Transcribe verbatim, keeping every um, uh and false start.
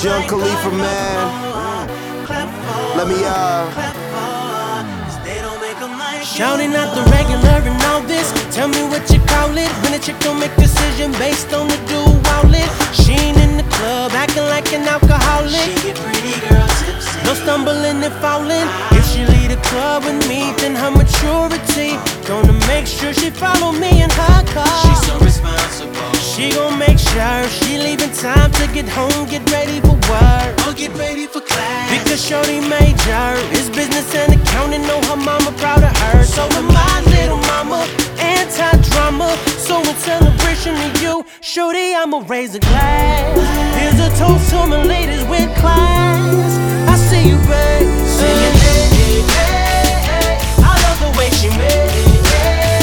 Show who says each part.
Speaker 1: Young Khalifa, man. Let me uh
Speaker 2: Shouting out the regular and all this. Tell me what you call it when a chick don't make decision based on the dual wallet. She ain't in the club acting like an alcoholic.
Speaker 3: She get pretty girl tipsy.
Speaker 2: No stumbling and falling. If she leave the club with me, then her maturity gonna make sure she follow me in her car.
Speaker 3: She's so responsible.
Speaker 2: She gon' make sure she leaving time to get home, get ready for work.
Speaker 3: Or get ready for class.
Speaker 2: Because shorty major is business and accounting. Know her mama proud of her. So am my little mama, anti-drama. So in celebration of you, shorty, I'ma raise a glass. Here's a toast to my ladies with class. I see you, babe.
Speaker 3: Singing, hey, hey, hey.
Speaker 2: I love the way she made it.